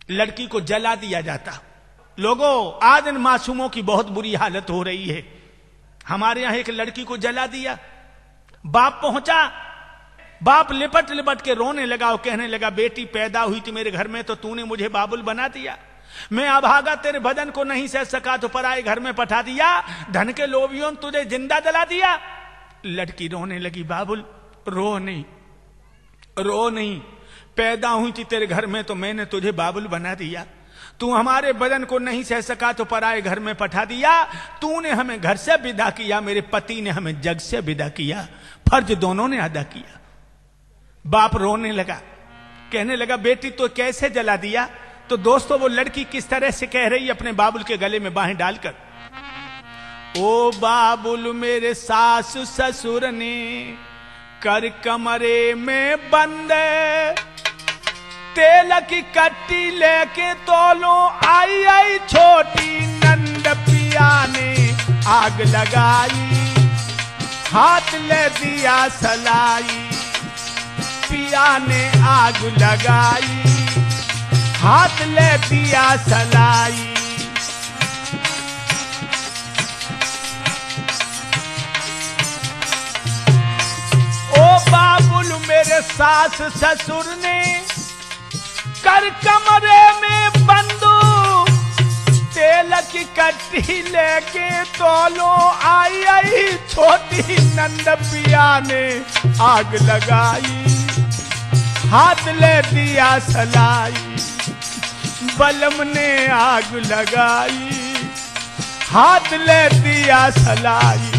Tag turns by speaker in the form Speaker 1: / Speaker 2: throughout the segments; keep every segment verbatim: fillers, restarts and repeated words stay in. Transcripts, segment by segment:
Speaker 1: लड़की को जला दिया जाता। लोगों, आज इन मासूमों की बहुत बुरी हालत हो रही है। हमारे यहां एक लड़की को जला दिया, बाप पहुंचा, बाप लिपट लिपट के रोने लगा और कहने लगा, बेटी पैदा हुई थी मेरे घर में तो तूने मुझे बाबुल बना दिया, मैं अभागा तेरे बदन को नहीं सह सका तो पराए घर में पठा दिया, धन के लोभियों ने तुझे जिंदा जला दिया। लड़की रोने लगी, बाबुल रो नहीं, रो नहीं, पैदा हुई थी तेरे घर में तो मैंने तुझे बाबुल बना दिया, तू हमारे बदन को नहीं सह सका तो पराए घर में पठा दिया, तूने हमें घर से विदा किया, मेरे पति ने हमें जग से विदा किया, फर्ज दोनों ने अदा किया। बाप रोने लगा, कहने लगा, बेटी तो कैसे जला दिया? तो दोस्तों वो लड़की किस तरह से कह रही अपने बाबुल के गले में बाहें डालकर, ओ बाबुल मेरे सास ससुर ने कर कमरे में बंद, तेल की कट्टी लेके तोलो आई आई छोटी नंद, पिया ने आग लगाई, हाथ ले दिया सलाई, पिया ने आग लगाई, हाथ ले दिया सलाई। ओ बाबुल मेरे सास ससुर ने कर कमरे में बंदू, तेल की कट्टी लेके तोलो आई आई छोटी नंद, पिया ने आग लगाई, हाथ ले दिया सलाई, बलम ने आग लगाई, हाथ ले दिया सलाई।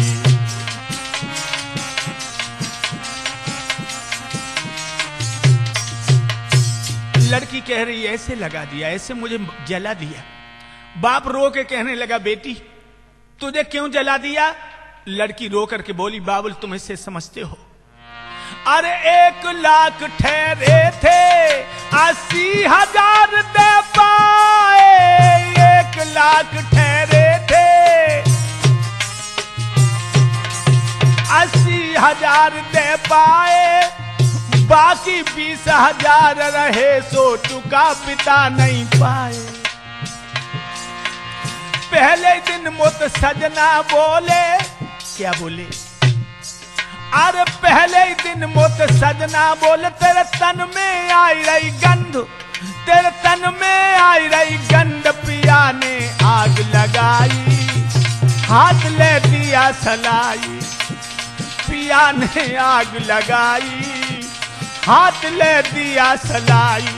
Speaker 1: लड़की कह रही ऐसे लगा दिया, ऐसे मुझे जला दिया। बाप रो के कहने लगा, बेटी तुझे क्यों जला दिया? लड़की रो करके बोली, बाबुल तुम इससे समझते हो, अरे एक लाख ठहरे थे अस्सी हजार दे पाए, एक लाख ठहरे थे अस्सी हजार दे पाए, बाकी बीस हजार रहे सो चुका पिता नहीं पाए। पहले दिन मुत सजना बोले, क्या बोले? अरे पहले दिन मुत सजना बोले, तेरे तन में आई रही गंध, तेरे तन में आई रही गंध, पिया ने आग लगाई, हाथ ले दिया सलाई, पिया ने आग लगाई, हाथ ले दिया सलाई।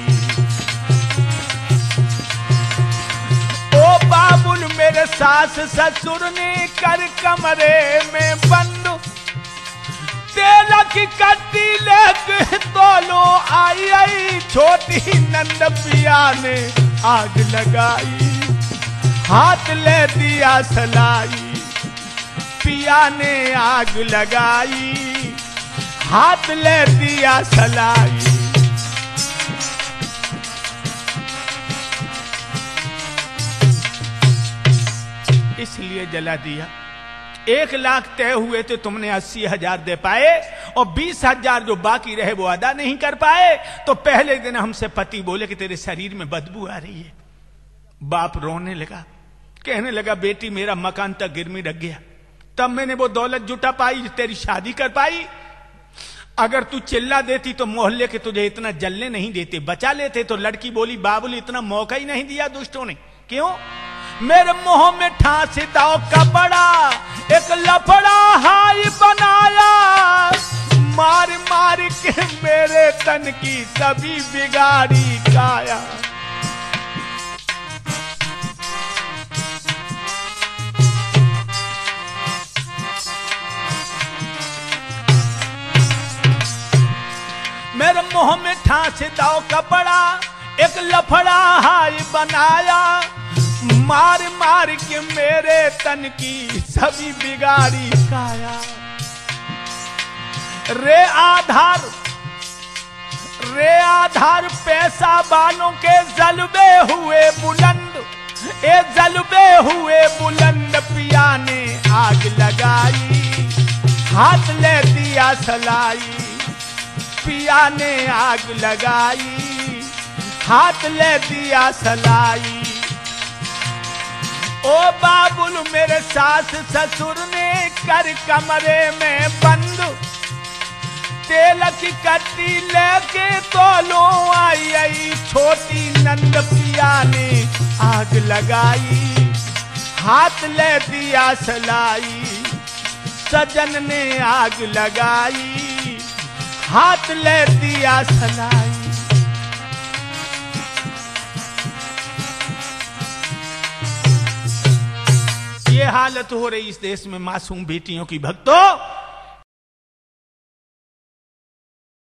Speaker 1: ओ बाबुल मेरे सास ससुर ने कर कमरे में बंद, तेल की कट्टी लेके तोलो आई आई छोटी नंद, पिया ने आग लगाई, हाथ ले दिया सलाई, पिया ने आग लगाई, हाथ ले दिया सलाई। इसलिए जला दिया। एक लाख तय हुए थे, तुमने अस्सी हजार दे पाए और बीस हजार जो बाकी रहे वो अदा नहीं कर पाए। तो पहले दिन हमसे पति बोले कि तेरे शरीर में बदबू आ रही है। बाप रोने लगा, कहने लगा, बेटी मेरा मकान तक गिरमी रख गया, तब मैंने वो दौलत जुटा पाई, तेरी शादी कर पाई। अगर तू चिल्ला देती तो मोहल्ले के तुझे इतना जलने नहीं देते, बचा लेते। तो लड़की बोली, बाबुल इतना मौका ही नहीं दिया दुष्टों ने। क्यों? मेरे मुंह में ठांसी दाव कपड़ा, एक लफड़ा हाई बनाया, मार मार के मेरे तन की सभी बिगाड़ी काया। मेरे मुंह में ठांसी दाव कपड़ा, एक लफड़ा हाई बनाया, मार मार के मेरे तन की सभी बिगाड़ी काया। रे आधार रे आधार पैसा बालों के जलबे हुए बुलंद, ए जलबे हुए बुलंद, पिया ने आग लगाई, हाथ ले दिया सलाई, पिया ने आग लगाई, हाथ ले दिया सलाई। ओ बाबुल मेरे सास ससुर ने कर कमरे में बंद, तेल की कट्टी लेके तोलो आई आई। छोटी नंद पिया ने आग लगाई, हाथ ले दिया सलाई। सजन ने आग लगाई, हाथ ले दिया सलाई। ये हालत हो रही इस देश में मासूम बेटियों की। भक्तों